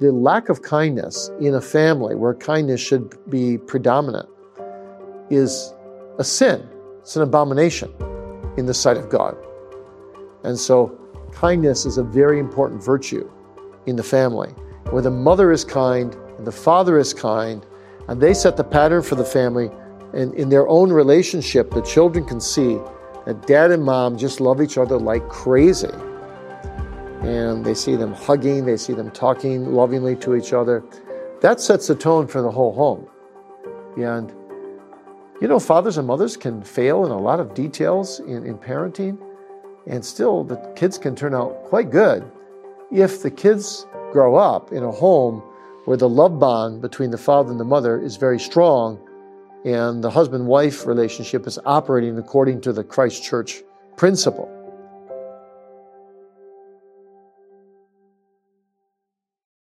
the lack of kindness in a family where kindness should be predominant is a sin. It's an abomination in the sight of God. And so kindness is a very important virtue in the family, where the mother is kind and the father is kind, and they set the pattern for the family. And in their own relationship, the children can see that dad and mom just love each other like crazy. And they see them hugging, they see them talking lovingly to each other. That sets the tone for the whole home. And you know, fathers and mothers can fail in a lot of details in parenting, and still the kids can turn out quite good if the kids grow up in a home where the love bond between the father and the mother is very strong, and the husband-wife relationship is operating according to the Christ Church principle.